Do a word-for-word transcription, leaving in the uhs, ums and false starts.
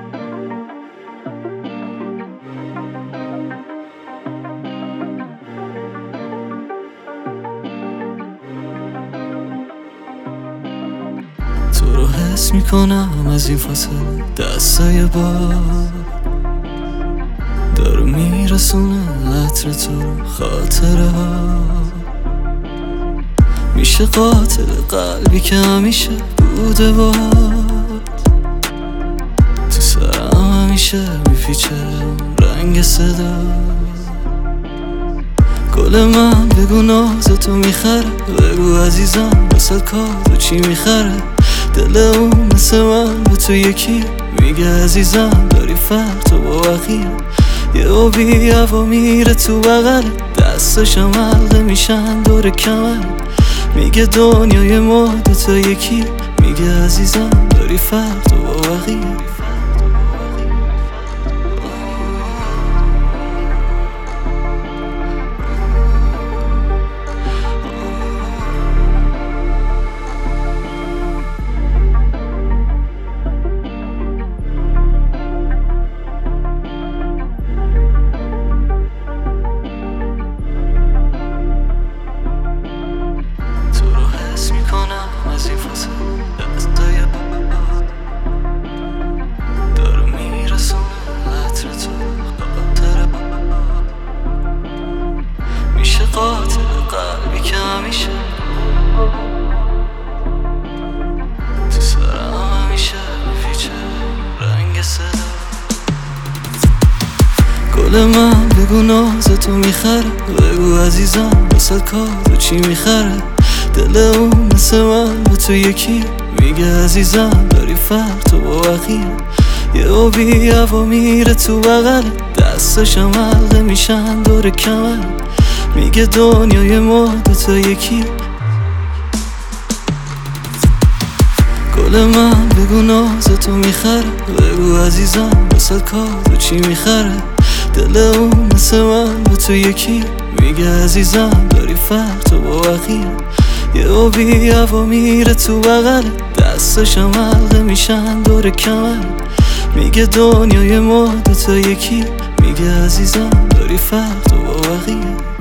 تو رو حس میکنم از این فاصله، دستای باد داره میرسونه عطر تو رو، خاطره ها میشه قاتل قلبی که همیشه بوده باد. تو سرم همیشه میپیچه رنگ صدا. گل من بگو ناز تو میخره، بگو عزیزم واسه کادو چی میخره. دل اون مثل من به تو یکیه، میگه عزیزم داری فرق تو با بقیه. یه آبی هوا میره تو بغله، دستشم حلقه میشن دور کمر. میگه دنیای ما دوتا یکیه، میگه عزیزم داری فرق تو با بقیه. از این فاصله دستای باد داره میرسونه عطر تو، خاطره میشه قاتل قلبی که همیشه تو سرم همیشه میپیچه رنگ صدا. گل من بگو ناز تو میخره، بگو عزیزم واسه کادو چی میخره. دل اون مثل من به تو یکیه، میگه عزیزم داری فرق تو با بقیه. یه آبی هوا میره تو بغله، دستشم حلقه میشن دور کمر. میگه دنیای ما دوتا یکیه. گل من بگو ناز تو میخره، بگو عزیزم واسه کادو چی میخره. دل اون مثل من به تو یکیه، میگه عزیزم داری فرق تو با بقیه. یه آبی هوا میره تو بغله، دستشم حلقه میشن دور کمر. میگه دنیای ما دوتا یکیه، میگه عزیزم داری فرق تو با بقیه.